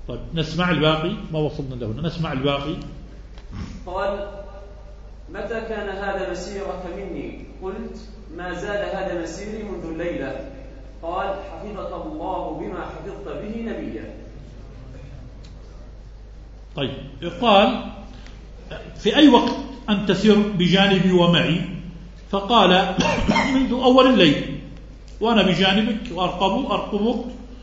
طيب نسمع الباقي، ما وصلنا له، نسمع الباقي. قال: متى كان هذا مسيرك مني؟ قلت: ما زال هذا مسيري منذ الليلة. قال: حفظك الله بما حفظت به نبيه. طيب يقال: في أي وقت أن تسير بجانبي ومعي؟ فقال: منذ أول الليل وأنا بجانبك وأرقبك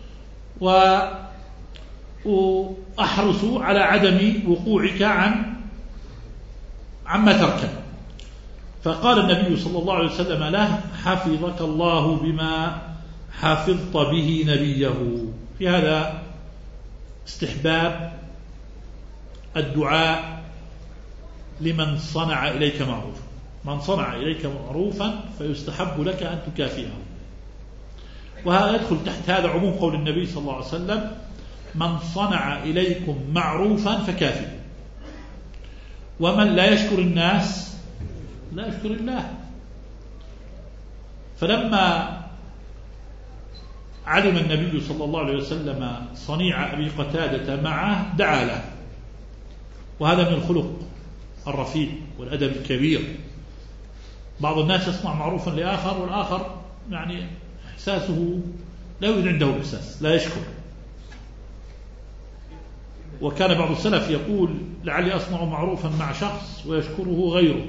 وأحرص على عدم وقوعك عما تركب. فقال النبي صلى الله عليه وسلم له: حفظك الله بما حفظت به نبيه. في هذا استحباب الدعاء لمن صنع إليك معروفا. من صنع إليك معروفا فيستحب لك أن تكافئه. وهذا يدخل تحت هذا عموم قول النبي صلى الله عليه وسلم: من صنع إليكم معروفا فكافئه. ومن لا يشكر الناس لا يشكر الله. فلما علم النبي صلى الله عليه وسلم صنيع أبي قتادة معه دعا له، وهذا من الخلق الرفيع والأدب الكبير. بعض الناس يصنع معروفا لآخر والآخر يعني إحساسه لا يوجد عنده إحساس، لا يشكر. وكان بعض السلف يقول: لعلي أصنع معروفا مع شخص ويشكره غيره.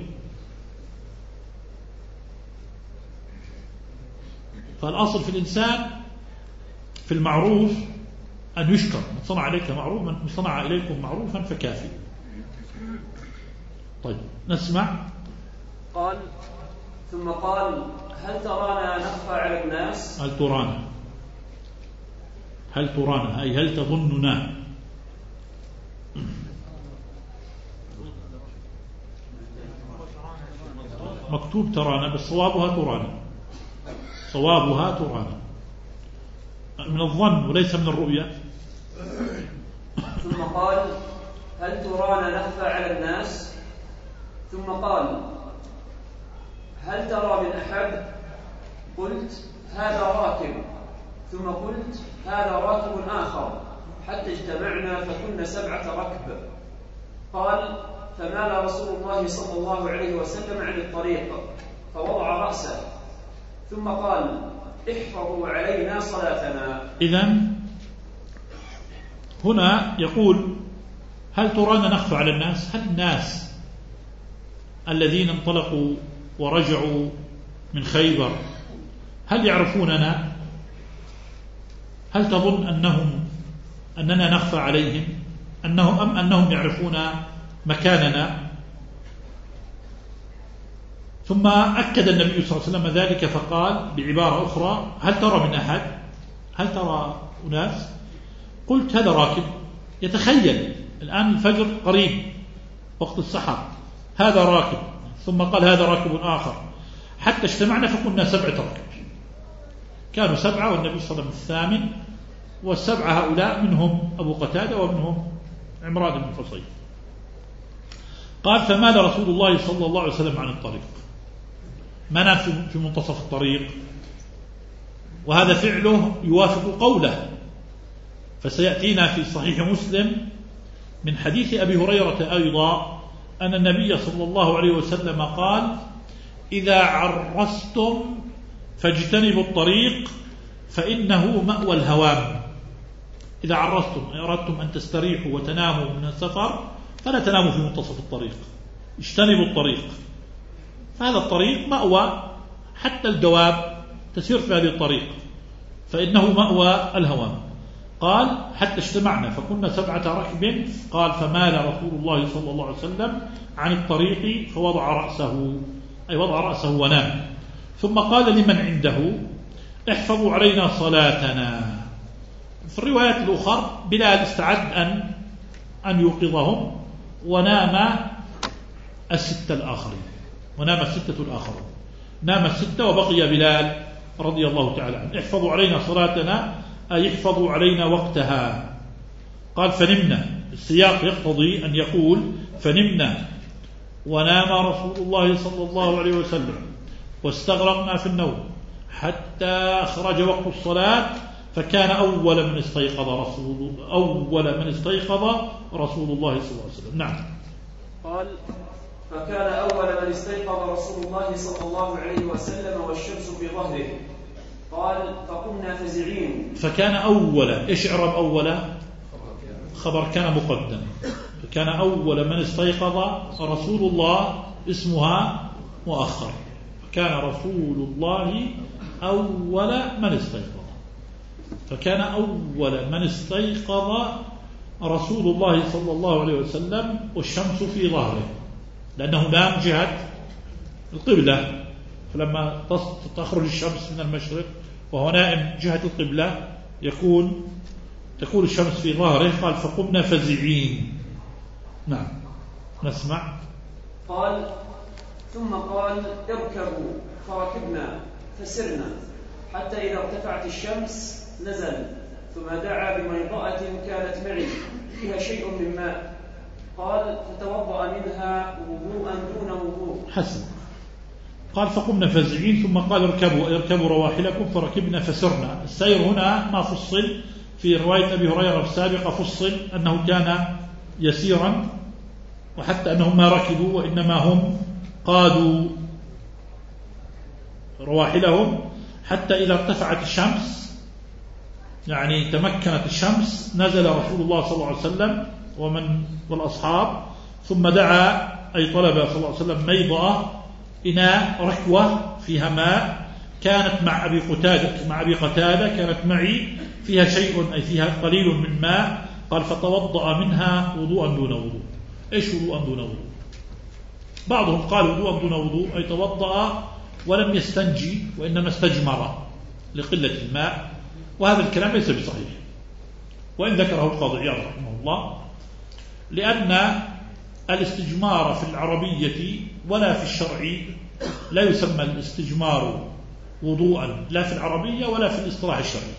فالأصل في الإنسان في المعروف أن يشكر. من صنع عليك معروفا، من صنع إليكم معروفا فكافي. طيب نسمع. قال: ثم قال: هل ترانا نخفى على الناس؟ هل ترانا أي هل تظننا؟ مكتوب ترانا بس صوابها ترانا من الظن وليس من الرؤية. ثم قال: هل ترانا نخفى على الناس؟ ثم قال: هل ترى من أحد؟ قلت: هذا راكب. ثم قلت: هذا راكب آخر، حتى اجتمعنا فكنا 7 ركب. قال: فمال رسول الله صلى الله عليه وسلم عن الطريق فوضع رأسه، ثم قال: احفظوا علينا صلاتنا. إذن هنا يقول: هل ترانا نخفى على الناس؟ هل الناس الذين انطلقوا ورجعوا من خيبر هل يعرفوننا؟ هل تظن أننا نخفى عليهم أنهم يعرفون مكاننا؟ ثم أكد النبي صلى الله عليه وسلم ذلك فقال بعبارة أخرى: هل ترى من أحد؟ هل ترى أناس؟ قلت: هذا راكب. يتخيل الآن الفجر قريب وقت السحر، هذا راكب. ثم قال: هذا راكب آخر، حتى اجتمعنا فكنا 7 ركب. كانوا 7 والنبي صلى الله عليه وسلم الثامن، وال7 هؤلاء منهم أبو قتادة ومنهم عمران بن حصين. قال: فمال رسول الله صلى الله عليه وسلم عن الطريق. ما نام في منتصف الطريق، وهذا فعله يوافق قوله. فسيأتينا في صحيح مسلم من حديث أبي هريرة أيضا أن النبي صلى الله عليه وسلم قال: إذا عرستم فاجتنبوا الطريق فإنه مأوى الهوام. إذا عرستم أردتم أن تستريحوا وتناموا من السفر فلا تناموا في منتصف الطريق، اجتنبوا الطريق. فهذا الطريق مأوى، حتى الدواب تسير في هذه الطريق، فإنه مأوى الهوام. قال: حتى اجتمعنا فكنا 7 ركب. قال: فمال رسول الله صلى الله عليه وسلم عن الطريق فوضع رأسه، أي وضع رأسه ونام. ثم قال لمن عنده: احفظوا علينا صلاتنا. في الروايات الأخرى بلال استعد أن يوقظهم، ونام 6 الآخرين، نام 6 وبقي بلال رضي الله تعالى عنه. احفظوا علينا صلاتنا أي احفظوا علينا وقتها. قال: فنمنا. السياق يقتضي أن يقول فنمنا ونام رسول الله صلى الله عليه وسلم واستغرقنا في النوم حتى خرج وقت الصلاة فكان أول من استيقظ رسول الله صلى الله عليه وسلم. نعم. قال فكان أول من استيقظ رسول الله صلى الله عليه وسلم والشمس في ظهره. قال فقمنا فزعين. فكان أول، إيش إعراب أول؟ خبر كان مقدم. فكان أول من استيقظ رسول الله اسمها مؤخر. فكان رسول الله أول من استيقظ. فكان أول من استيقظ رسول الله صلى الله عليه وسلم والشمس في ظهره، لأنه نام جهة القبلة، فلما تخرج الشمس من المشرق وهو نائم جهة القبلة تكون الشمس في ظهره. قال فقمنا فزعين. نعم نسمع. قال ثم قال اركبوا فركبنا فسرنا حتى إذا ارتفعت الشمس نزل، ثم دعا بميضأة كانت معي فيها شيء من ماء. قال فتوضأ منها وضوءا دون وضوء. حسن. قال فقمنا فزعين ثم قال اركبوا رواحلكم فركبنا فسرنا. السير هنا ما فصل في رواية أبي هريرة السابقة، فصل أنه كان يسيرا، وحتى أنهم ما ركبوا وإنما هم قادوا رواحلهم حتى إذا ارتفعت الشمس، يعني تمكنت الشمس، نزل رسول الله صلى الله عليه وسلم والأصحاب، ثم دعا أي طلب صلى الله عليه وسلم ميضأة، إناء ركوة فيها ماء، كانت مع أبي قتادة كانت معي فيها شيء أي فيها قليل من ماء. قال فتوضأ منها وضوءا دون وضوء. إيش وضوءا دون وضوء؟ بعضهم قال وضوءا دون وضوء أي توضأ ولم يستنجي وإنما استجمر لقلة الماء، وهذا الكلام ليس بصحيح، وإن ذكره القاضي عياض رحمه الله، لأن الاستجمار في العربية ولا في الشرع لا يسمى الاستجمار وضوءا، لا في العربية ولا في الاصطلاح الشرعي.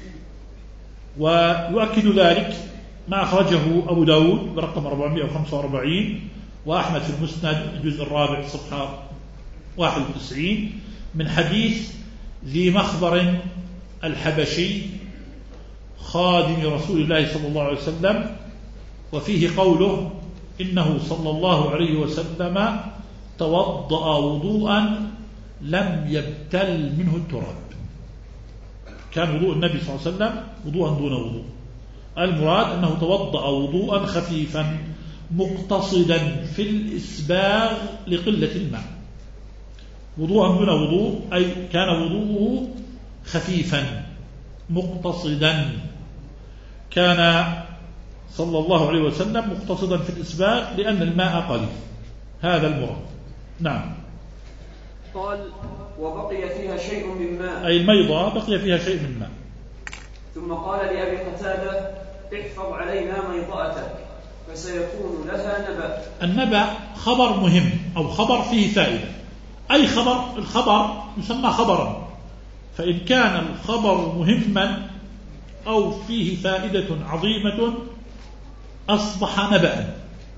ويؤكد ذلك ما أخرجه أبو داود برقم 445 وأحمد في المسند الجزء الرابع صفحة 91 من حديث ذي مخبر الحبشي خادم رسول الله صلى الله عليه وسلم، وفيه قوله إنه صلى الله عليه وسلم توضأ وضوءا لم يبتل منه التراب. كان وضوء النبي صلى الله عليه وسلم وضوءا دون وضوء. المراد أنه توضأ وضوءا خفيفا مقتصدا في الإسباغ لقلة الماء. وضوءا دون وضوء أي كان وضوءه خفيفا مقتصدا، كان صلى الله عليه وسلم مقتصدا في الإسباغ لأن الماء قليل، هذا المراد. نعم. قال وبقي فيها شيء من ماء، أي الميضة بقي فيها شيء من ماء. ثم قال لأبي قتادة احفظ علينا ميضأتك فسيكون لها نبأ. النبأ خبر مهم أو خبر فيه فائدة، أي الخبر يسمى خبرا، فإن كان الخبر مهما أو فيه فائدة عظيمة أصبح نبأ.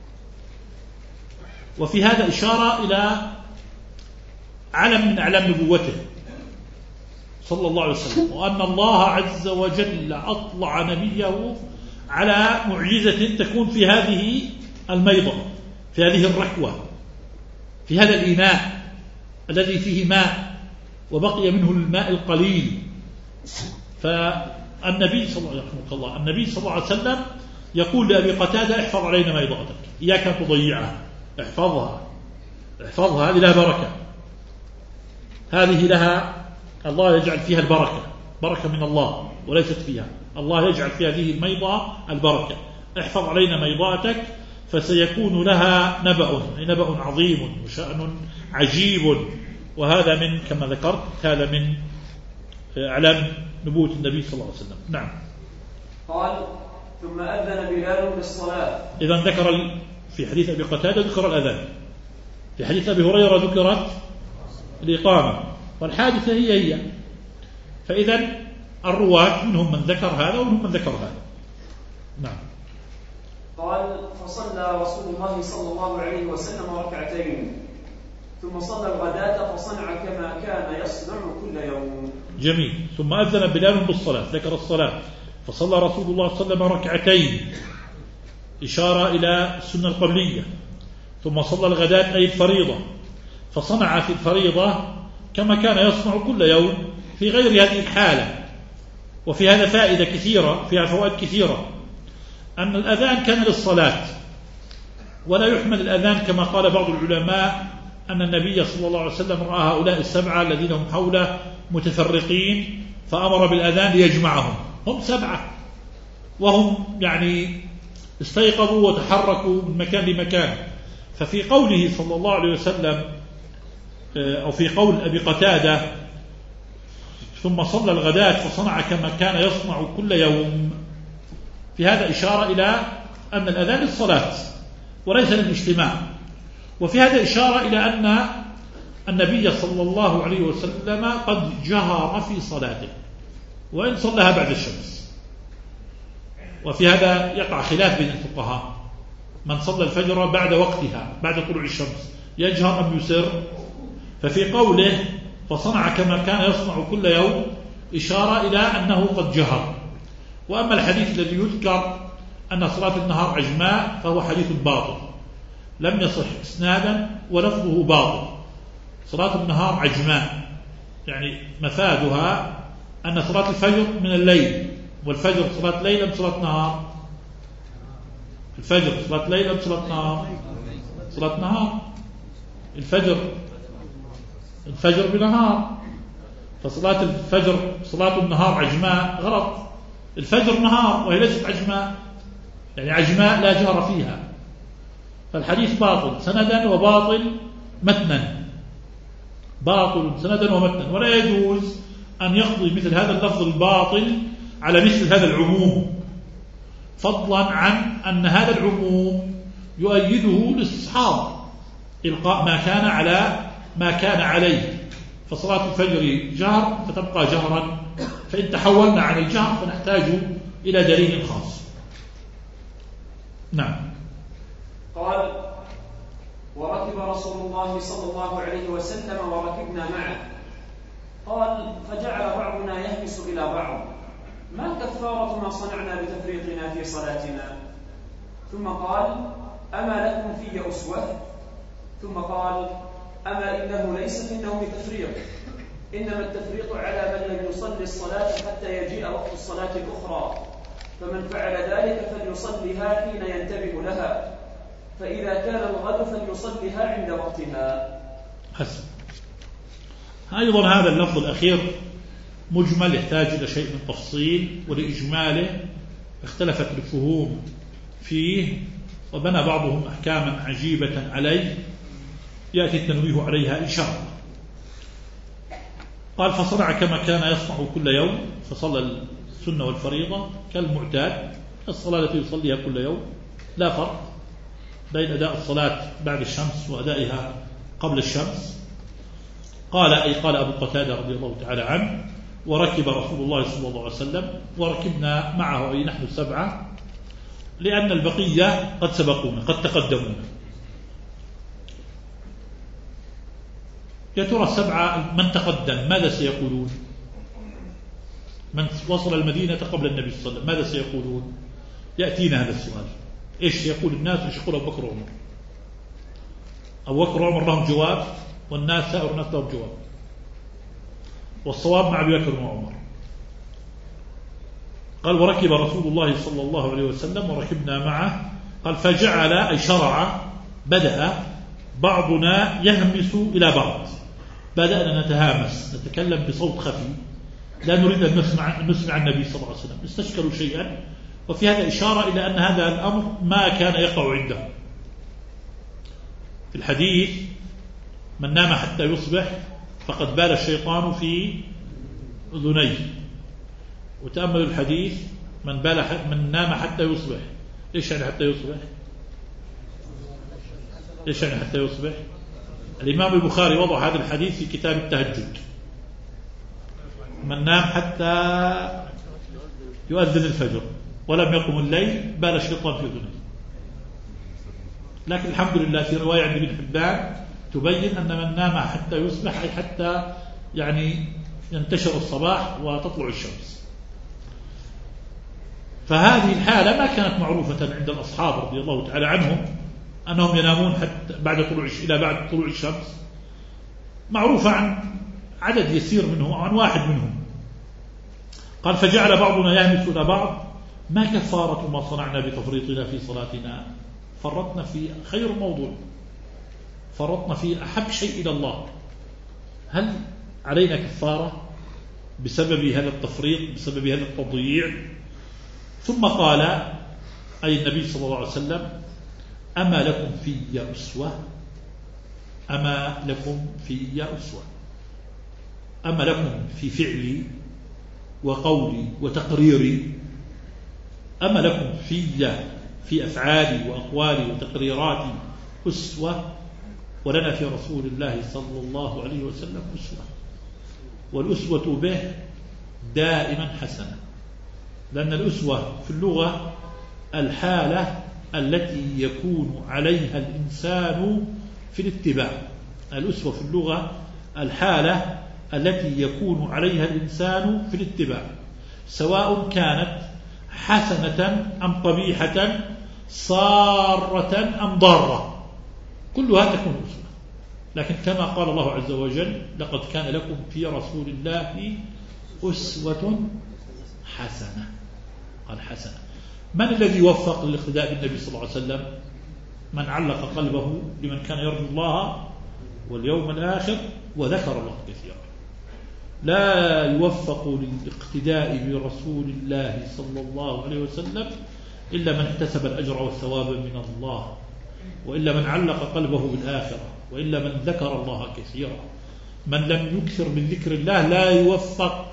وفي هذا إشارة إلى علم من أعلام نبوته صلى الله عليه وسلم، وأن الله عز وجل أطلع نبيه على معجزة تكون في هذه الميضة، في هذه الركوة، في هذا الإناء الذي فيه ماء وبقي منه الماء القليل. فالنبي صلى الله عليه وسلم يقول لأبي قتادة احفظ علينا ميضأتك، إياك أن تضيعها، احفظها هذه لها بركة، هذه لها الله يجعل فيها البركة، بركة من الله وليست فيها، الله يجعل في هذه الميضة البركة. احفظ علينا ميضأتك فسيكون لها نبأ عظيم وشأن عجيب. وهذا من كما ذكرت هذا من أعلام نبوة النبي صلى الله عليه وسلم. نعم. قال ثم أذن بلال بالصلاة. إذن ذكر في حديث أبي قتادة ذكر الأذان، في حديث أبي هريرة ذكرت الإقامة، والحادثة هي. فإذن الرواة منهم من ذكر هذا ومنهم من ذكر هذا. نعم. قال فصلى رسول الله صلى الله عليه وسلم ركعتين ثم صلى الغداة فصنع كما كان يصنع كل يوم. جميل. ثم أذن بلال بالصلاة، ذكر الصلاة، فصلى رسول الله صلى الله عليه وسلم ركعتين، إشارة إلى السنة القبلية. ثم صلى الغداة أي الفريضة، فصنع في الفريضة كما كان يصنع كل يوم في غير هذه الحالة. وفي هذا فائدة كثيرة، فيها فوائد كثيرة، أن الأذان كان للصلاة، ولا يحمل الأذان كما قال بعض العلماء أن النبي صلى الله عليه وسلم رأى هؤلاء السبعة الذين هم حوله متفرقين فأمر بالأذان ليجمعهم. هم سبعة وهم يعني استيقظوا وتحركوا من مكان لمكان. ففي قوله صلى الله عليه وسلم أو في قول أبي قتادة ثم صلى الغداة فصنع كما كان يصنع كل يوم، في هذا إشارة إلى أن الأذان للصلاة وليس للاجتماع. وفي هذا إشارة إلى أن النبي صلى الله عليه وسلم قد جهر في صلاته وإن صلىها بعد الشمس. وفي هذا يقع خلاف بين الفقهاء، من صلى الفجر بعد وقتها بعد طلوع الشمس يجهر أم يسر؟ ففي قوله فصنع كما كان يصنع كل يوم إشارة إلى أنه قد جهر. وأما الحديث الذي يذكر أن صلاة النهار عجماء فهو حديث باطل لم يصح إسنادا ولفظه باطل. صلاة النهار عجماء يعني مفادها أن صلاة الفجر من الليل، والفجر صلاة ليل أم صلاة نهار؟ الفجر صلاة ليل أم صلاة نهار؟ صلاة نهار. الفجر بنهار، فصلاة الفجر صلاة النهار عجماء غلط. الفجر نهار وهي ليست عجماء، يعني عجماء لا جهر فيها. فالحديث باطل سندا وباطل متنا، باطل سندا ومتنا. ولا يجوز أن يقضي مثل هذا اللفظ الباطل على مثل هذا العموم، فضلا عن أن هذا العموم يؤيده الاستصحاب إلقاء ما كان على ما كان عليه. فصلاة الفجر جهر فتبقى جهرا، فإن تحولنا عن الجهر فنحتاج إلى دليل خاص. نعم. قال وركب رسول الله صلى الله عليه وسلم وركبنا معه. قال فجعل بعضنا يهمس إلى بعض ما كفارة ما صنعنا بتفريطنا في صلاتنا؟ ثم قال أما لكم في أسوة؟ ثم قال أما إنه ليس في النوم تفريط، إنما التفريط على من لم يصلي الصلاة حتى يجيء وقت الصلاة الأخرى، فمن فعل ذلك فليصليها حين ينتبه لها، فإذا كان الغد فليصليها عند وقتها. حسن. أيضا هذا اللفظ الأخير مجمل يحتاج إلى شيء من تفصيل، ولإجماله اختلفت الفهوم فيه وبنى بعضهم أحكاما عجيبة عليه يأتي التنويه عليها إن شاء الله. قال فصنع كما كان يصنع كل يوم، فصلى السنة والفريضة كالمعتاد الصلاة التي يصليها كل يوم، لا فرق بين أداء الصلاة بعد الشمس وأدائها قبل الشمس. قال أبو قتادة رضي الله تعالى عنه وركب رسول الله صلى الله عليه وسلم وركبنا معه أي نحن السبعة، لأن البقية قد سبقونا قد تقدمونا. يا ترى السبعة من تقدم ماذا سيقولون؟ من وصل المدينة قبل النبي صلى الله عليه وسلم ماذا سيقولون؟ يأتينا هذا السؤال. إيش يقول الناس وإيش يقول أبو بكر وعمر؟ أبو بكر وعمر لهم جواب، والناس سائر الناس لهم جواب، والصواب مع أبي بكر وعمر. قال وركب رسول الله صلى الله عليه وسلم وركبنا معه. قال فجعل أي شرع بدأ بعضنا يهمس إلى بعض، بدأنا نتهامس نتكلم بصوت خفي، لا نريد أن نسمع النبي صلى الله عليه وسلم، استشكلوا شيئا. وفي هذا إشارة إلى أن هذا الأمر ما كان يقع عنده. في الحديث من نام حتى يصبح فقد بال الشيطان في أذنيه. وتأملوا الحديث من نام حتى يصبح. إيش يعني حتى يصبح؟ إيش يعني حتى يصبح؟ الإمام البخاري وضع هذا الحديث في كتاب التهجد. من نام حتى يؤذن الفجر ولم يقم الليل بال الشيطان في أذنه. لكن الحمد لله في رواية عند ابن حبان تبين أن من نام حتى يصبح أي حتى يعني ينتشر الصباح وتطلع الشمس. فهذه الحالة ما كانت معروفة عند الأصحاب رضي الله تعالى عنهم أنهم ينامون حتى إلى بعد طلوع الشمس، معروفة عن عدد يسير منهم أو عن واحد منهم. قال فجعل بعضنا يهمس إلى بعض ما كفارة ما صنعنا بتفريطنا في صلاتنا؟ فرطنا في خير موضوع، فرطنا في أحب شيء إلى الله، هل علينا كفارة بسبب هذا التفريط، بسبب هذا التضييع؟ ثم قال أي النبي صلى الله عليه وسلم أما لكم في أسوة، أما لكم في أسوة، أما لكم في فعلي وقولي وتقريري، أما لكم في أفعالي وأقوالي وتقريراتي أسوة، ولنا في رسول الله صلى الله عليه وسلم أسوة. والأسوة به دائما حسنة، لأن الأسوة في اللغة الحالة التي يكون عليها الإنسان في الاتباع. الأسوة في اللغة الحالة التي يكون عليها الإنسان في الاتباع، سواء كانت حسنة أم قبيحة، صارة أم ضارة، كلها تكون أسوة. لكن كما قال الله عز وجل لقد كان لكم في رسول الله أسوة حسنة، قال حسنة. من الذي وفق للاقتداء بالنبي صلى الله عليه وسلم؟ من علق قلبه لمن كان يرجو الله واليوم الآخر وذكر الله كثيرا. لا يوفق للاقتداء برسول الله صلى الله عليه وسلم إلا من اكتسب الأجر والثواب من الله، وإلا من علق قلبه بالآخرة، وإلا من ذكر الله كثيرا. من لم يكثر من ذكر الله لا يوفق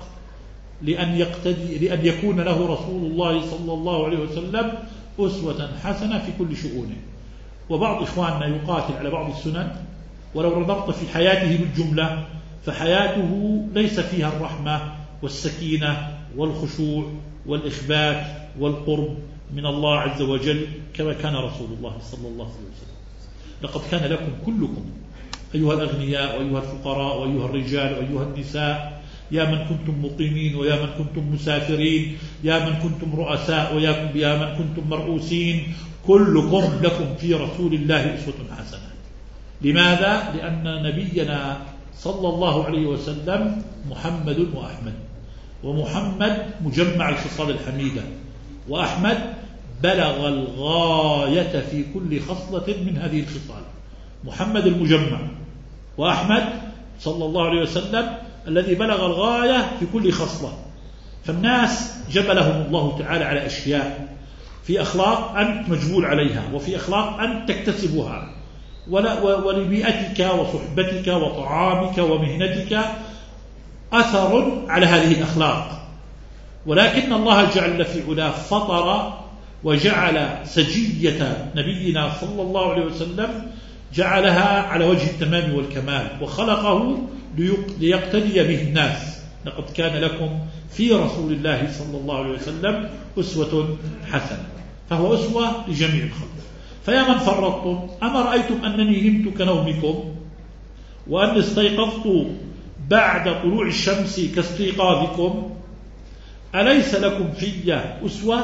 لأن يكون له رسول الله صلى الله عليه وسلم أسوة حسنة في كل شؤونه. وبعض إخواننا يقاتل على بعض السنن، ولو نظرت في حياته بالجملة فحياته ليس فيها الرحمة والسكينة والخشوع والإخبات والقرب من الله عز وجل كما كان رسول الله صلى الله عليه وسلم. لقد كان لكم كلكم أيها الأغنياء وأيها الفقراء وأيها الرجال وأيها النساء، يا من كنتم مقيمين ويا من كنتم مسافرين، يا من كنتم رؤساء ويا من كنتم مرؤوسين، كلكم لكم في رسول الله أسوة حسنة. لماذا؟ لأن نبينا صلى الله عليه وسلم محمد وأحمد، ومحمد مجمع الخصال الحميدة، وأحمد بلغ الغاية في كل خصلة من هذه الخصال. محمد المجمع، وأحمد صلى الله عليه وسلم الذي بلغ الغاية في كل خصلة. فالناس جبلهم الله تعالى على أشياء، في أخلاق أنت مجبول عليها، وفي أخلاق أنت تكتسبها، ولبيئتك وصحبتك وطعامك ومهنتك أثر على هذه الأخلاق. ولكن الله جل في علاه فطر وجعل سجية نبينا صلى الله عليه وسلم جعلها على وجه التمام والكمال، وخلقه ليقتدي به الناس. لقد كان لكم في رسول الله صلى الله عليه وسلم أسوة حسنة، فهو أسوة لجميع الخلق. فيا من فرطتم، أما رأيتم أنني نمت كنومكم وأن استيقظت بعد طلوع الشمس كاستيقاظكم؟ أليس لكم في أسوة؟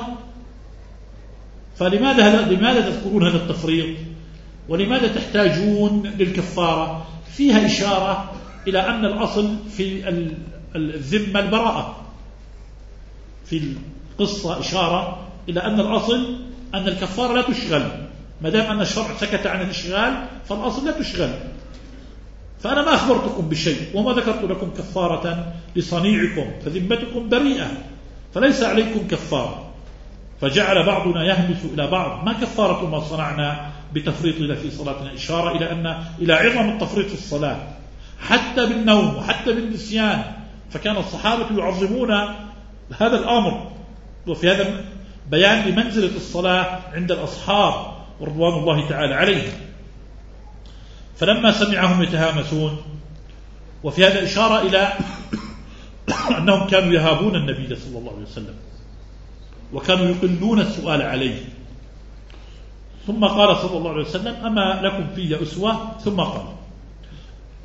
فلماذا تذكرون هذا التفريط؟ ولماذا تحتاجون للكفارة؟ فيها إشارة إلى أن الأصل في الذمة البراءة. في القصة إشارة إلى أن الأصل أن الكفارة لا تشغل، ما دام أن الشرع سكت عن الإشغال فالأصل لا تشغل. فأنا ما أخبرتكم بشيء وما ذكرت لكم كفارة لصنيعكم، فذمتكم بريئة، فليس عليكم كفارة. فجعل بعضنا يهمس إلى بعض ما كفارة ما صنعنا بتفريطنا في صلاتنا، إشارة إلى عظم التفريط في الصلاة حتى بالنوم وحتى بالنسيان. فكان الصحابة يعظمون هذا الأمر، وفي هذا بيان لمنزلة الصلاة عند الأصحاب رضوان الله تعالى عليهم. فلما سمعهم يتهامسون، وفي هذا إشارة إلى أنهم كانوا يهابون النبي صلى الله عليه وسلم وكانوا يقلون السؤال عليه. ثم قال صلى الله عليه وسلم أما لكم في أسوة، ثم قال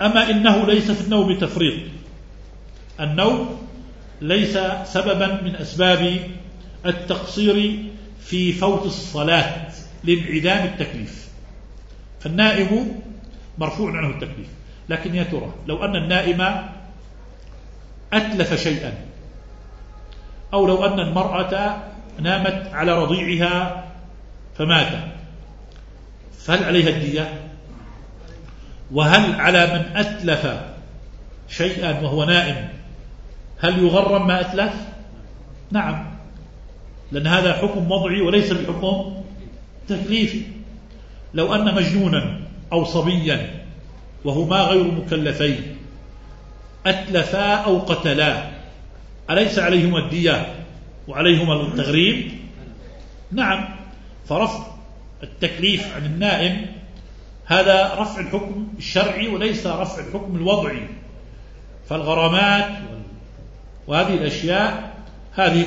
أما إنه ليس في النوم تفريط. النوم ليس سببا من أسباب التقصير في فوت الصلاة لانعدام التكليف، فالنائم مرفوع عنه التكليف. لكن يا ترى لو أن النائم أتلف شيئا، أو لو أن المرأة نامت على رضيعها فمات، فهل عليها الدية؟ وهل على من أتلف شيئا وهو نائم هل يغرم ما أتلف؟ نعم، لأن هذا حكم وضعي وليس بحكم تكليفي. لو أن مجنونا أو صبيا وهما غير مكلفين أتلفا أو قتلا، أليس عليهما الدية وعليهما التغريب؟ نعم. فرفع التكليف عن النائم هذا رفع الحكم الشرعي وليس رفع الحكم الوضعي. فالغرامات وهذه الأشياء هذه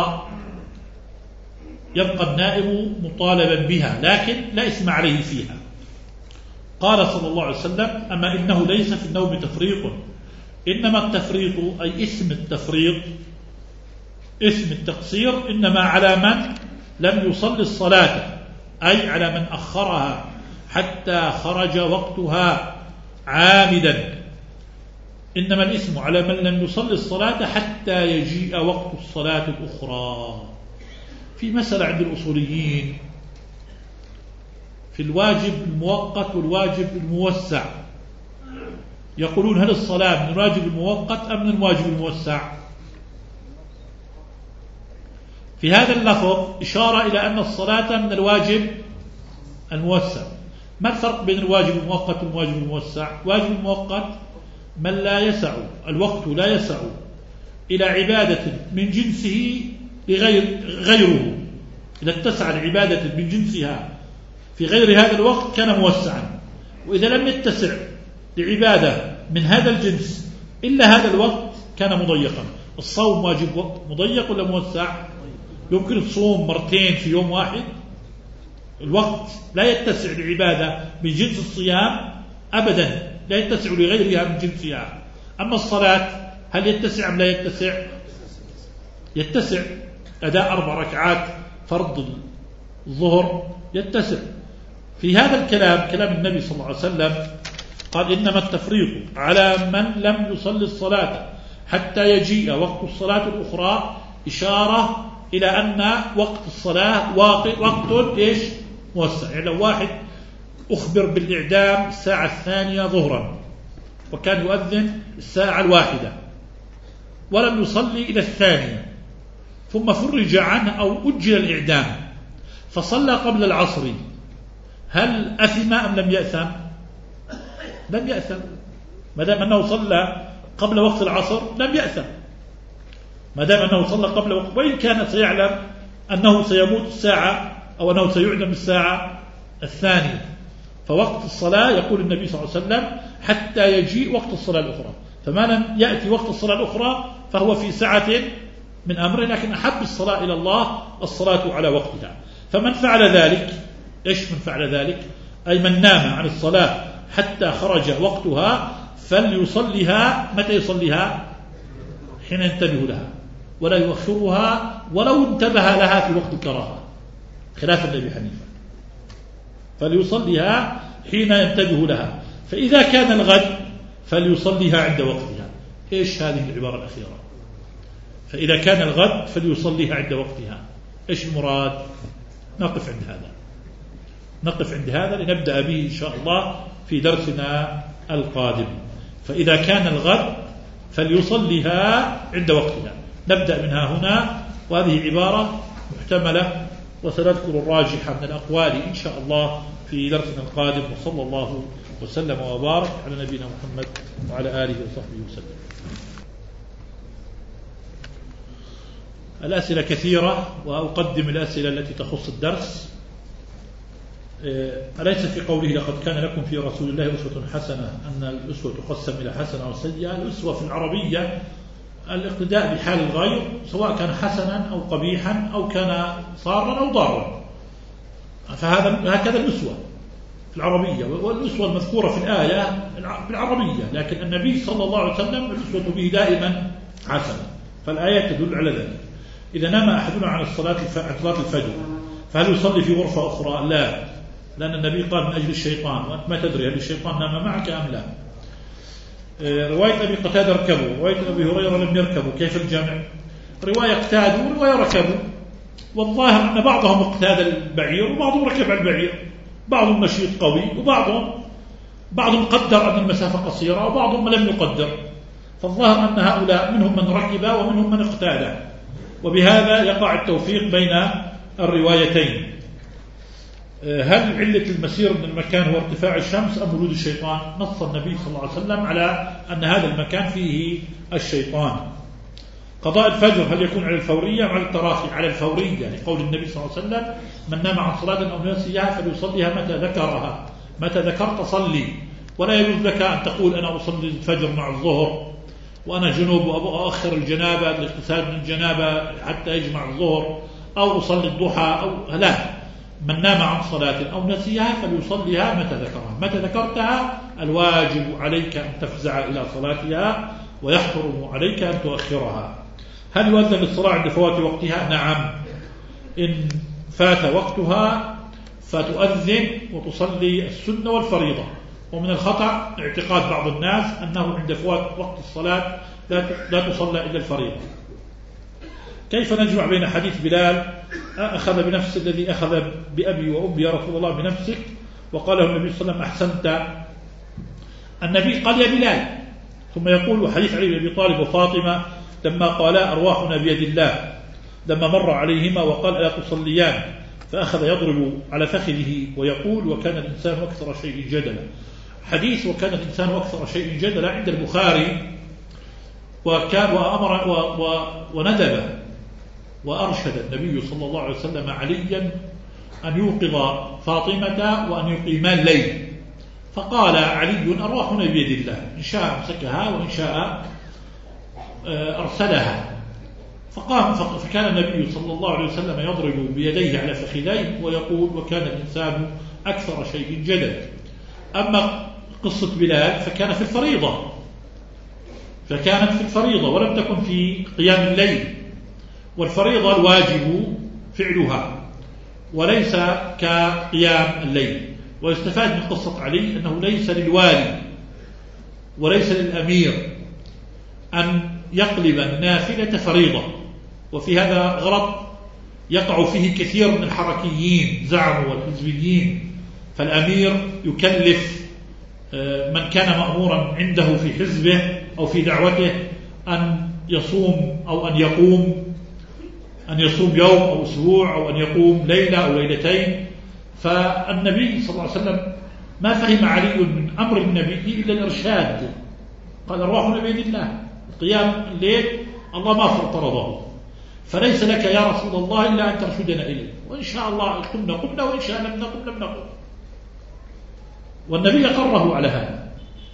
يبقى النائب مطالبا بها، لكن لا إثم عليه فيها. قال صلى الله عليه وسلم: أما إنه ليس في النوم تفريط، إنما التفريط أي اسم التفريط، اسم التقصير، إنما على من لم يصلي الصلاة، أي على من أخرها حتى خرج وقتها عامدا. إنما الاسم على من لم يصلي الصلاة حتى يجيء وقت الصلاة الأخرى. في مسألة عند الأصوليين في الواجب المؤقت والواجب الموسع، يقولون: هل الصلاة من الواجب المؤقت أم من الواجب الموسع؟ في هذا اللفظ إشارة إلى أن الصلاة من الواجب الموسع. ما الفرق بين الواجب المؤقت والواجب الموسع؟ الواجب المؤقت من لا يسع الوقت لا يسع إلى عبادة من جنسه غيره. إذا اتسع العبادة من جنسها في غير هذا الوقت كان موسعا، وإذا لم يتسع لعبادة من هذا الجنس إلا هذا الوقت كان مضيقا. الصوم واجب مضيق ولا موسع؟ يمكن تصوم مرتين في يوم واحد، الوقت لا يتسع لعبادة من جنس الصيام أبدا، لا يتسع لغيرها من جنسها. أما الصلاة هل يتسع أم لا يتسع؟ يتسع. أداء 4 ركعات فرض الظهر يتسع. في هذا الكلام كلام النبي صلى الله عليه وسلم قال: إنما التفريط على من لم يصلي الصلاة حتى يجيء وقت الصلاة الأخرى، إشارة إلى أن وقت الصلاة وقت موسع. يعني لو واحد أخبر بالإعدام الساعة 2 ظهرا وكان يؤذن الساعة 1 ولم يصلي إلى 2 ثم فرج عنه أو أجل الإعدام فصلى قبل العصر، هل أثم أم لم يأثم؟ لم يأثم، ما دام أنه صلى قبل وقت العصر لم يأثم، ما دام أنه صلى قبل وقت، وإن كان سيعلم أنه سيموت الساعة أو أنه سيعدم الساعة 2. فوقت الصلاة يقول النبي صلى الله عليه وسلم حتى يجيء وقت الصلاة الأخرى، فما لم يأتي وقت الصلاة الأخرى فهو في سعة من أمره، لكن أحب الصلاة إلى الله الصلاة على وقتها. فمن فعل ذلك، إيش من فعل ذلك؟ أي من نام عن الصلاة حتى خرج وقتها فليصليها. متى يصليها؟ حين ينتبه لها، ولا يؤخرها ولو انتبه لها في وقت الكراهة، خلاف النبي حنيفة. فليصليها حين ينتبه لها، فإذا كان الغد فليصليها عند وقتها. إيش هذه العبارة الأخيرة؟ فإذا كان الغد فليصليها عند وقتها، إيش المراد؟ نقف عند هذا لنبدأ به إن شاء الله في درسنا القادم. فإذا كان الغد فليصليها عند وقتها، نبدأ منها هنا، وهذه عبارة محتملة وسنذكر الراجحة من الأقوال إن شاء الله في درسنا القادم. وصلى الله وسلم وبارك على نبينا محمد وعلى آله وصحبه وسلم. الأسئلة كثيرة وأقدم الأسئلة التي تخص الدرس. أليس في قوله لقد كان لكم في رسول الله أسوة حسنة أن الأسوة تقسم إلى حسنة وسيئة؟ الأسوة في العربية الاقتداء بحال الغير، سواء كان حسنا أو قبيحا أو كان صارا أو ضارا، فهذا هكذا الأسوة. في العربية، والأسوة المذكورة في الآية بالعربية، لكن النبي صلى الله عليه وسلم الأسوة به دائما حسنة، فالآية تدل على ذلك. إذا نام أحدنا عن صلاة الفجر فهل يصلي في غرفة أخرى؟ لا، لأن النبي قال من أجل الشيطان، وأنت ما تدري هل الشيطان نام معك أم لا. رواية أبي قتادة ركبوا، رواية أبي هريرة لم يركبوا، كيف الجمع؟ رواية اقتادوا ورواية ركبوا، والظاهر أن بعضهم اقتاد البعير وبعضهم ركب على البعير، بعضهم نشيط قوي وبعضهم قدر أن المسافة قصيرة وبعضهم لم يقدر، فالظاهر أن هؤلاء منهم من ركب ومنهم من اقتاد، وبهذا يقع التوفيق بين الروايتين. هل علة المسير من المكان هو ارتفاع الشمس أم وجود الشيطان؟ نص النبي صلى الله عليه وسلم على أن هذا المكان فيه الشيطان. قضاء الفجر هل يكون على الفورية أم على التراخي؟ على الفورية، يعني قول النبي صلى الله عليه وسلم من نام عن صلاة أو نسيها فليصليها متى ذكرها، متى ذكرت صلي، ولا يجوز لك أن تقول أنا أصلي الفجر مع الظهر وأنا جنوب وأؤخر الجنابة الاغتسال من الجنابة حتى يجمع الظهر، أو أصلي الضحى، أو لا، من نام عن صلاة أو نسيها فليصليها متى ذكرها، متى ذكرتها الواجب عليك أن تفزع إلى صلاتها ويحرم عليك أن تؤخرها. هل يؤذن للصلاة عند فوات وقتها؟ نعم، إن فات وقتها فتؤذن وتصلي السنة والفريضة. ومن الخطأ اعتقاد بعض الناس أنه عند فوات وقت الصلاة لا تصلى إلا الفريضة. كيف نجمع بين حديث بلال أخذ بنفس الذي أخذ بأبي وأمي يا رسول الله بنفسك، وقاله النبي صلى الله عليه وسلم أحسنت؟ النبي قال يا بلال، ثم يقول حديث علي بن أبي طالب وفاطمة لما قالا أرواحنا بيد الله، لما مر عليهما وقال ألا تصليان، فأخذ يضرب على فخذه ويقول وكان الإنسان أكثر شيء جدلا. حديث وكان الإنسان أكثر شيء جدلا عند البخاري، وكان وأمر وندب وأرشد النبي صلى الله عليه وسلم عليا أن يوقظ فاطمة وأن يقيما الليل، فقال علي أرواحنا بيد الله، إن شاء امسكها وإن شاء أرسلها. فكان النبي صلى الله عليه وسلم يضرب بيديه على فخذيه ويقول وكان الإنسان أكثر شيء جدلا. أما قصة بلال فكانت في الفريضة ولم تكن في قيام الليل، والفريضة الواجب فعلها وليس كقيام الليل. ويستفاد من قصة علي أنه ليس للوالي وليس للأمير أن يقلب النافلة فريضة، وفي هذا غلط يقع فيه كثير من الحركيين زعموا والحزبيين، فالأمير يكلف من كان مأمورا عنده في حزبه أو في دعوته أن يصوم أو أن يصوم يوم أو أسبوع أو أن يقوم ليلة أو ليلتين. فالنبي صلى الله عليه وسلم ما فهم علي من أمر النبي إلا الإرشاد، قال أرواحنا بيد الله، قيام الليل الله ما فرضه، فليس لك يا رسول الله إلا أن ترشدنا إليه، وإن شاء الله قمنا وإن شاء لم نقم. والنبي أقره على هذا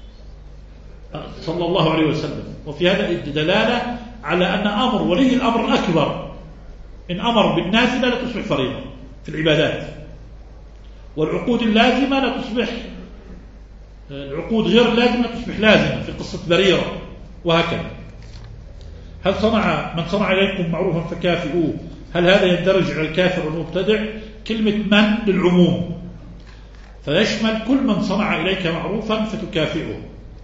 صلى الله عليه وسلم. وفي هذا دلالة على أن أمر ولي الأمر أكبر، إن أمر بالنافلة لا تصبح فريضة في العبادات، والعقود اللازمة لا تصبح، العقود غير اللازمة تصبح لازمة في قصة بريرة، وهكذا. هل من صنع إليكم معروفا فكافئوه، هل هذا يندرج على الكافر والمبتدع؟ كلمة من للعموم، فيشمل كل من صنع إليك معروفا فتكافئه.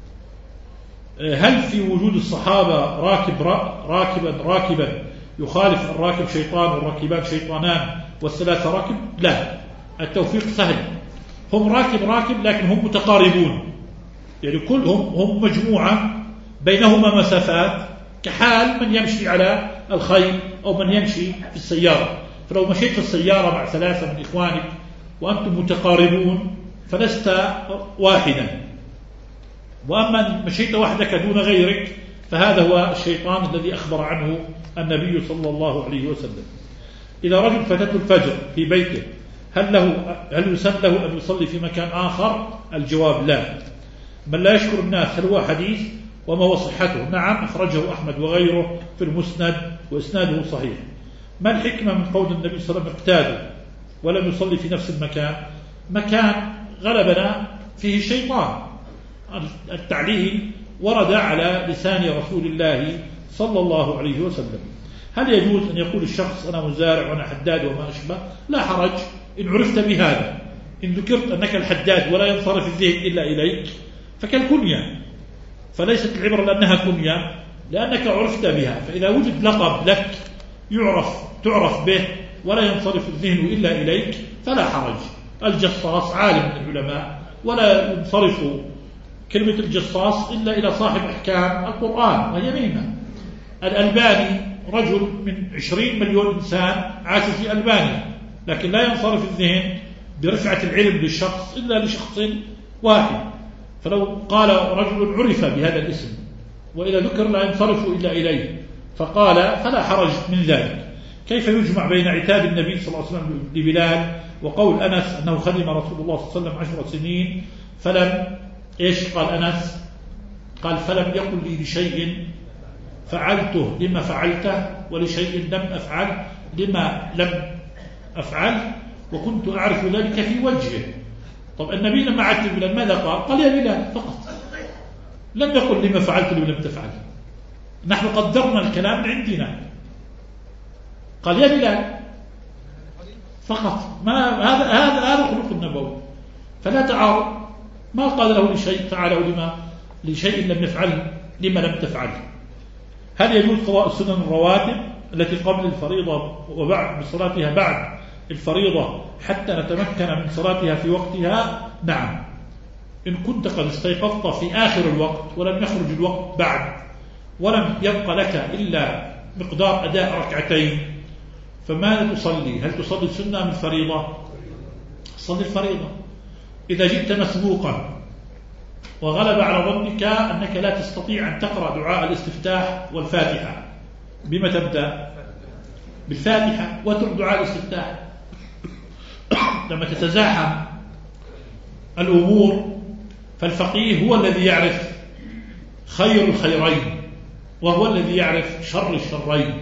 هل في وجود الصحابة راكبا يخالف الراكب شيطان والراكبان شيطانان والثلاثة راكب؟ لا، التوفيق سهل، هم راكب لكن هم متقاربون، يعني كلهم هم مجموعة بينهما مسافات، كحال من يمشي على الخيل أو من يمشي في السيارة. فلو مشيت في السيارة مع ثلاثة من إخوانك وأنتم متقاربون فلست واحدا، وأما مشيت وحدك دون غيرك فهذا هو الشيطان الذي أخبر عنه النبي صلى الله عليه وسلم. إذا رجل فاتته الفجر في بيته هل يسن له أن يصلي في مكان آخر؟ الجواب لا. من لا يشكر الناس هل هو حديث؟ وما هو صحته؟ نعم، أخرجه أحمد وغيره في المسند وإسناده صحيح. ما الحكمة من قول النبي صلى الله عليه وسلم اقتادوا ولم يصلي في نفس المكان؟ مكان غلبنا فيه الشيطان. التعليل ورد على لسان رسول الله صلى الله عليه وسلم. هل يجوز أن يقول الشخص أنا مزارع وأنا حداد وما أشبه؟ لا حرج إن عرفت بهذا. إن ذكرت أنك الحداد ولا ينصرف الذهن إلا إليك فكالكنية، فليست العبرة لأنها كنية لأنك عرفت بها. فإذا وجد لقب لك تعرف به ولا ينصرف الذهن إلا إليك فلا حرج. الجصاص عالم من العلماء ولا ينصرف كلمة الجصاص إلا إلى صاحب أحكام القرآن وهي مهمة. الألباني رجل من 20 مليون إنسان عاش في ألبانيا، لكن لا ينصرف الذهن برفعة العلم للشخص إلا لشخص واحد. فلو قال رجل عرف بهذا الاسم وإذا ذكر لا ينصرف إلا إليه فقال فلا حرج من ذلك. كيف يجمع بين عتاب النبي صلى الله عليه وسلم لبلال وقول أنس أنه خدم رسول الله صلى الله عليه وسلم 10 سنين فلم قال أنس قال فلم يقل لي لشيء فعلته لما فعلته ولشيء لم أفعل لما لم أفعل وكنت أعرف ذلك في وجهه. طب النبي لما عتب بلال ماذا قال يا بلال فقط، لم يقل لما فعلت لما لم تفعل. نحن قدرنا الكلام من عندنا، قال يا بلال فقط. ما هذا خلق النبوي، فلا تعارض. ما قال له لشيء فعله لشيء لم يفعل لما لم تفعل. هل يجوز قضاء السنن الرواتب التي قبل الفريضة وبعد بصلاتها بعد الفريضة حتى نتمكن من صلاتها في وقتها؟ نعم، إن كنت قد استيقظت في آخر الوقت ولم يخرج الوقت بعد ولم يبقى لك إلا مقدار أداء ركعتين فماذا تصلي؟ هل تصلي السنة من الفريضة؟ صلي الفريضة. إذا جئت مسبوقا وغلب على ظنك أنك لا تستطيع أن تقرأ دعاء الاستفتاح والفاتحة، بما تبدأ؟ بالفاتحة وترك دعاء الاستفتاح. لما تتزاحم الأمور فالفقيه هو الذي يعرف خير الخيرين وهو الذي يعرف شر الشرين،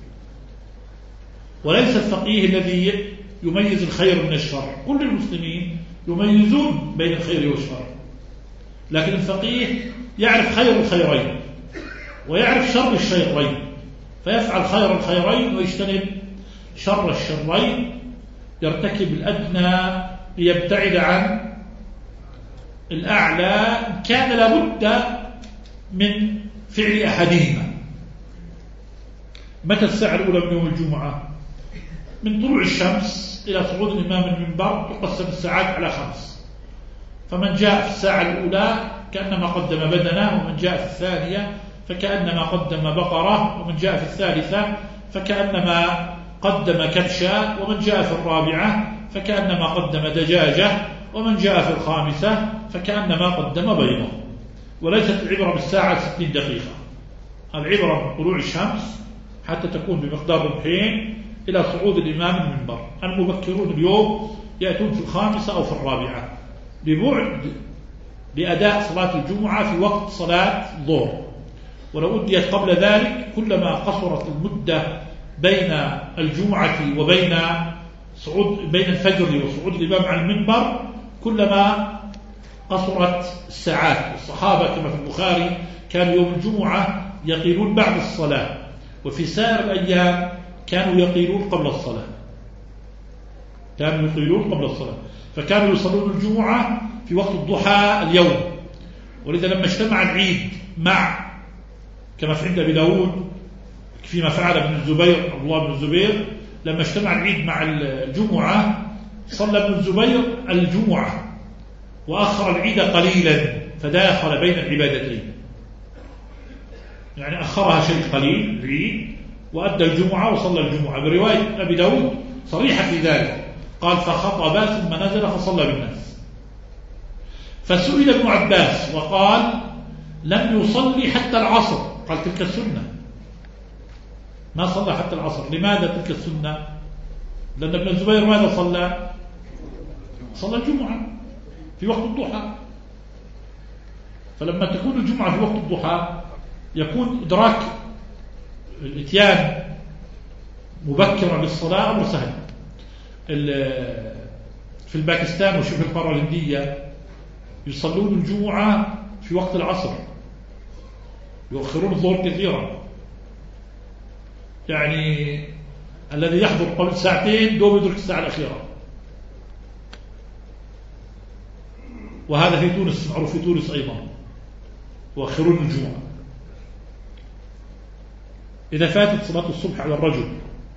وليس الفقيه الذي يميز الخير من الشر. كل المسلمين يميزون بين الخير والشر، لكن الفقيه يعرف خير الخيرين ويعرف شر الشرين فيفعل خير الخيرين ويجتنب شر الشرين، يرتكب الأدنى ليبتعد عن الأعلى كان لابد من فعل أحدهما. متى الساعة الأولى من يوم الجمعة؟ من طلوع الشمس إلى صعود الإمام المنبر. تقسم الساعات على 5، فمن جاء في الساعة الأولى كأنما قدم بدنه، ومن جاء في الثانية فكأنما قدم بقرة، ومن جاء في الثالثة فكأنما قدم كبشا، ومن جاء في الرابعة فكأنما قدم دجاجة، ومن جاء في الخامسة فكأنما قدم بيضة. وليست العبرة بالساعة 60 دقيقة، العبرة من طلوع الشمس حتى تكون بمقدار ربحين إلى صعود الإمام المنبر. المبكرون اليوم يأتون في الخامسة أو في الرابعة ببعد لأداء صلاة الجمعة في وقت صلاة الظهر، ولو أديت قبل ذلك كلما قصرت المدة بين الجمعة وبين بين الفجر وصعود الإمام على المنبر كلما قصرت الساعات. الصحابة كما في البخاري كانوا يوم الجمعة يقيلون بعد الصلاة، وفي سائر الأيام كانوا يقيلون قبل الصلاة، فكانوا يصلون الجمعة في وقت الضحى اليوم. ولذا لما اجتمع العيد مع كما في عند أبي داود فيما فعل ابن الزبير عبد الله بن الزبير، لما اجتمع العيد مع الجمعة صلى ابن الزبير الجمعة وأخر العيد قليلا فداخل بين العبادتين، يعني أخرها شيء قليل العيد وأدى الجمعة وصلى الجمعة. برواية أبي داود صريحة في ذلك، قال فخطب ثم نزل فصلى بالناس. فسئل ابن عباس وقال لم يصلي حتى العصر، قال تلك السنة، ما صلى حتى العصر. لماذا تلك السنة؟ لأن ابن الزبير ماذا صلى الجمعة في وقت الضحى، فلما تكون الجمعة في وقت الضحى يكون إدراك الاتيان مبكرا للصلاة أمر سهل. في الباكستان وشبه القارة الهندية يصلون الجمعة في وقت العصر، يؤخرون الظهر كثيرا، يعني الذي يحضر قبل ساعتين دوم يدرك الساعة الأخيرة. وهذا في تونس، معروف في تونس أيضا، يؤخرون الجمعة. إذا فاتت صلاة الصبح على الرجل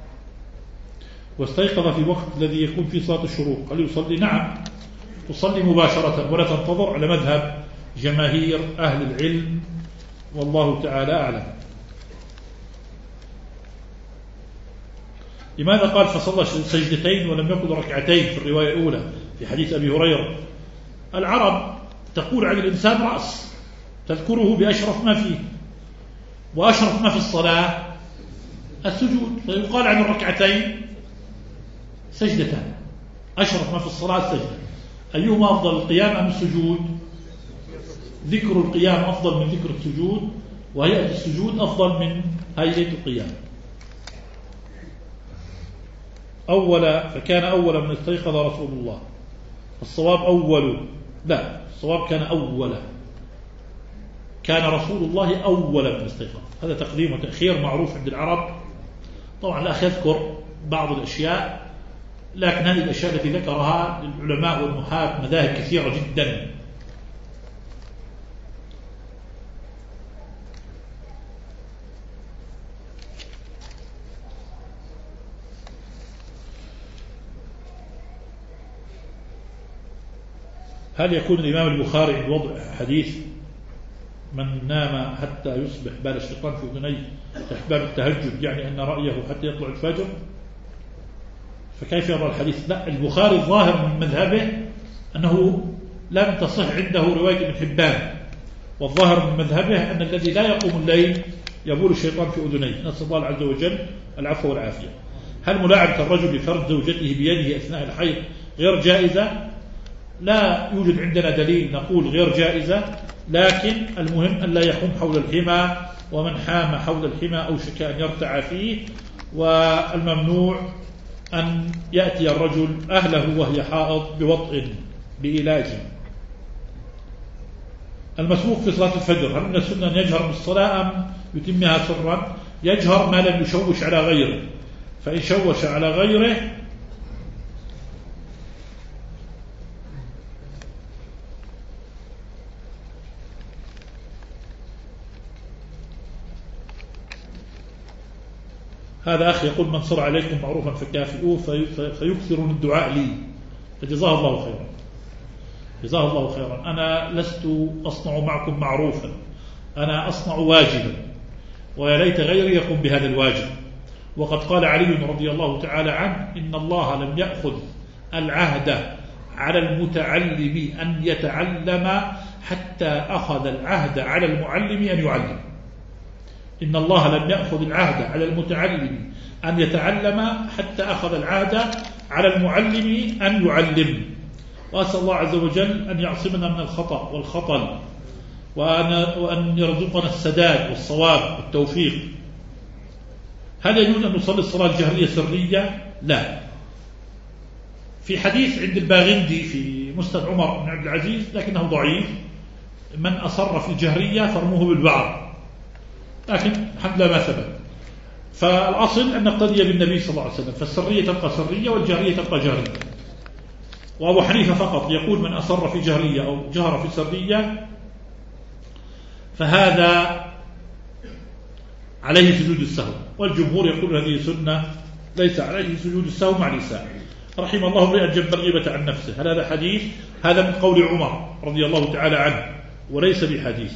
واستيقظ في وقت الذي يكون فيه صلاة الشروق، هل يصلي؟ نعم، تصلي مباشرة ولا تنتظر، على مذهب جماهير أهل العلم، والله تعالى أعلم. لماذا قال فصلى سجدتين ولم يقل ركعتين في الرواية الأولى في حديث أبي هريرة؟ العرب تقول عن الإنسان رأس، تذكره بأشرف ما فيه، وأشرف ما في الصلاة السجود، فيقال عن الركعتين سجدتان، أشرف ما في الصلاة السجدة. أيهما أفضل، القيام أم السجود؟ ذكر القيام أفضل من ذكر السجود، وهيئة السجود أفضل من هيئة القيام. فكان أول من استيقظ رسول الله. الصواب أول، لا، الصواب كان أول، كان رسول الله أول من استيقظ. هذا تقديم وتأخير معروف عند العرب. طبعا لا أخي أذكر بعض الأشياء، لكن هذه الأشياء التي ذكرها العلماء والنحاة مذاهب كثيرة جدا. هل يكون الإمام البخاري عند وضع حديث من نام حتى يصبح بال الشيطان في أذنيه تحت باب التهجد، يعني أن رأيه حتى يطلع الفجر؟ فكيف يضع الحديث؟ لا، البخاري الظاهر من مذهبه أنه لم تصح عنده رواية ابن حبان، والظاهر من مذهبه أن الذي لا يقوم الليل يبول الشيطان في أذنيه. نسأل الله عز وجل العفو والعافية. هل ملاعبة الرجل لفرد زوجته بيده أثناء الحيض غير جائزة؟ لا يوجد عندنا دليل نقول غير جائزة، لكن المهم أن لا يحوم حول الحمى، ومن حام حول الحمى أوشك أن يرتع فيه. والممنوع أن يأتي الرجل أهله وهي حائض بوطء بإيلاج. المسبوق في صلاة الفجر، هل من السنة أن يجهر بالصلاة أم يتمها سرا؟ يجهر ما لم يشوش على غيره، فإن شوش على غيره هذا أخي يقول من صر عليكم معروفا فكافئوه فيكثرون الدعاء لي، فجزاه الله خيرا، جزاه الله خيرا. أنا لست أصنع معكم معروفا، أنا أصنع واجبا، ويا ليت غيري يقوم بهذا الواجب. وقد قال علي رضي الله تعالى عنه إن الله لم يأخذ العهد على المتعلم أن يتعلم حتى أخذ العهد على المعلم أن يعلم. إن الله لم يأخذ العهد على المتعلم أن يتعلم حتى أخذ العهد على المعلم أن يعلم. وأسأل الله عز وجل أن يعصمنا من الخطأ والخطل، وأن يرزقنا السداد والصواب والتوفيق. هل يجوز أن نصلي الصلاة الجهرية سرية؟ لا. في حديث عند الباغندي في مسند عمر بن عبد العزيز لكنه ضعيف، من أصر في الجهرية فرموه بالبعض، لكن الحمد لله ما ثبت. فالأصل أن نقتدي بالنبي صلى الله عليه وسلم، فالسرية تبقى سرية والجهرية تبقى جهرية. وأبو حنيفة فقط يقول من أصر في جهرية أو جهر في سرية فهذا عليه سجود السهو، والجمهور يقول هذه سنة ليس عليه سجود السهو مع النساء. رحم الله امرئا جب الغيبة عن نفسه. هل هذا حديث؟ هذا من قول عمر رضي الله تعالى عنه وليس بحديث.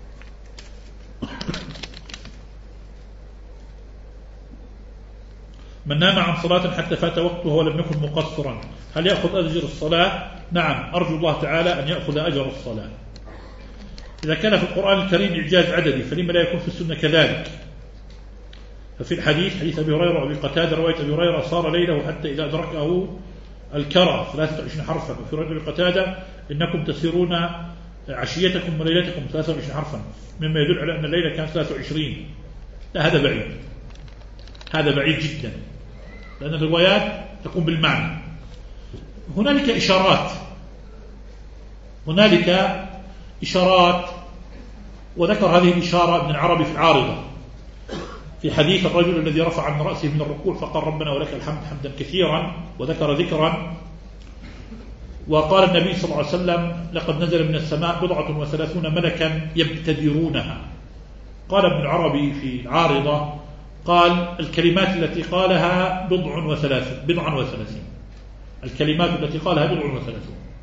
من نام عن صلاة حتى فات وقتها ولم يكن مقصرا هل يأخذ أجر الصلاة؟ نعم، أرجو الله تعالى أن يأخذ أجر الصلاة. إذا كان في القرآن الكريم إعجاز عددي فلما لا يكون في السنة كذلك؟ ففي الحديث حديث أبي هريرة وأبي قتادة رواية أبي هريرة صار ليله حتى إذا أدركه الكرى 23 حرفا، وفي رواية أبي قتادة إنكم تسيرون عشيتكم وليلتكم 23 حرفا، مما يدل على أن الليلة كانت 23. لا، هذا بعيد، هذا بعيد جدا، لأن الروايات تكون بالمعنى. هنالك إشارات، وذكر هذه الإشارة ابن العربي في العارضة في حديث الرجل الذي رفع عن رأسه من الركوع فقال ربنا ولك الحمد حمدا كثيرا، وذكر ذكرا. وقال النبي صلى الله عليه وسلم لقد نزل من السماء 37 ملكا يبتدرونها. قال ابن العربي في العارضة قال الكلمات التي قالها 37 الكلمات التي قالها 37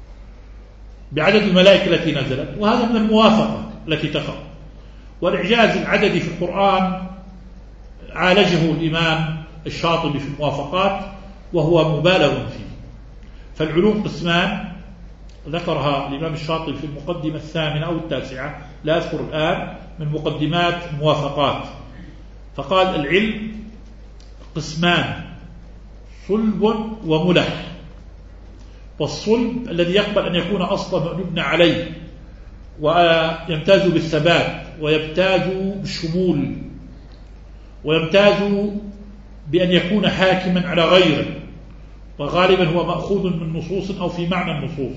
بعدد الملائكة التي نزلت، وهذا من الموافقة التي تقع. والإعجاز العددي في القرآن عالجه الإمام الشاطبي في الموافقات وهو مبالغ فيه. فالعلوم قسمان ذكرها الإمام الشاطبي في المقدمة 8 أو 9 لا أذكر الآن من مقدمات الموافقات، فقال العلم قسمان صلب وملح. والصلب الذي يقبل أن يكون أصلا يبنى عليه ويمتاز بالثبات ويمتاز بالشمول ويمتاز بأن يكون حاكما على غيره، وغالبا هو مأخوذ من نصوص أو في معنى النصوص.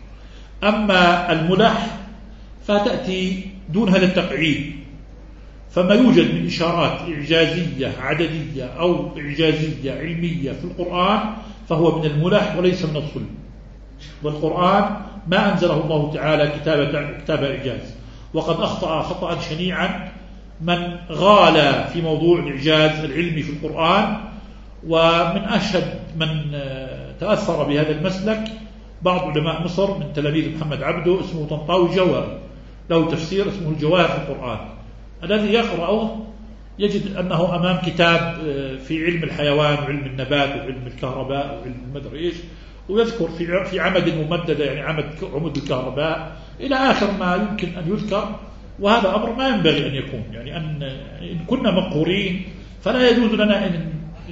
أما الملح فتأتي دون هذا التقعيد، فما يوجد من إشارات إعجازية عددية أو إعجازية علمية في القرآن فهو من الملح وليس من الصلب. والقرآن ما أنزله الله تعالى كتاب إعجاز، وقد أخطأ خطأ شنيعا من غال في موضوع الإعجاز العلمي في القرآن. ومن أشهد من تأثر بهذا المسلك بعض علماء مصر من تلاميذ محمد عبده اسمه طنطاوي جوهري، له تفسير اسمه الجواهر في القرآن. الذي يقرأه يجد أنه أمام كتاب في علم الحيوان وعلم النبات وعلم الكهرباء وعلم المدري إيش، ويذكر في عمد ممددة يعني عمود الكهرباء إلى آخر ما يمكن أن يذكر. وهذا أمر ما ينبغي أن يكون، يعني إن كنا مقهورين فلا يجوز لنا إن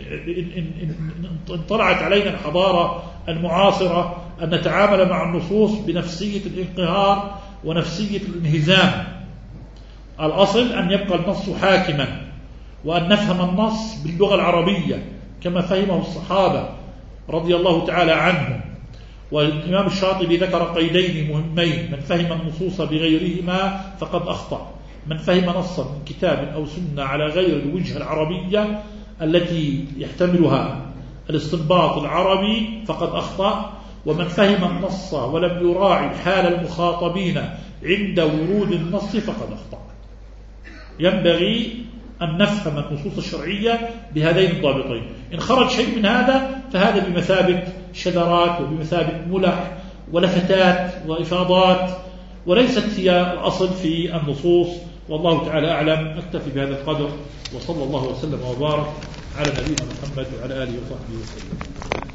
طلعت علينا الحضارة المعاصرة أن نتعامل مع النصوص بنفسية الانقهار ونفسية الانهزام. الأصل أن يبقى النص حاكما، وأن نفهم النص باللغة العربية كما فهمه الصحابة رضي الله تعالى عنهم. والإمام الشاطبي ذكر قيدين مهمين: من فهم النصوص بغيرهما فقد أخطأ، من فهم نصا من كتاب أو سنة على غير الوجهة العربية التي يحتملها الاستنباط العربي فقد أخطأ، ومن فهم النص ولم يراعي حال المخاطبين عند ورود النص فقد أخطأ. ينبغي أن نفهم النصوص الشرعية بهذين الضابطين. إن خرج شيء من هذا فهذا بمثابة شذرات وبمثابة ملح ولفتات وإفاضات، وليست هي الأصل في النصوص. والله تعالى أعلم. أكتفي بهذا القدر، وصلى الله وسلم وبارك على نبينا محمد وعلى آله وصحبه وسلم.